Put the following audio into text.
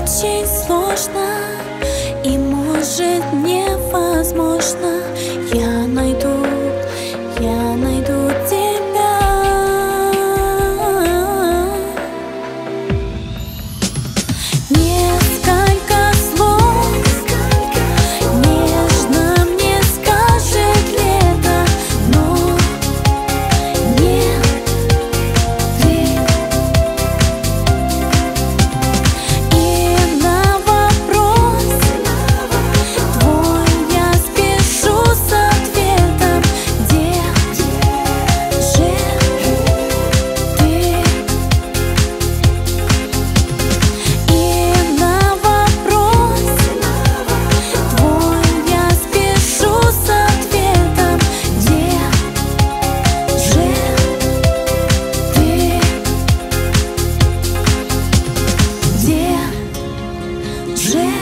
очень сложно и, может, невозможно. Я найду тебя. Несколько слов нежно мне скажет лето, но нет, ты. И на вопрос твой я спешу с ответом: где же ты? И на вопрос твой я спешу с ответом: где же ты? Где же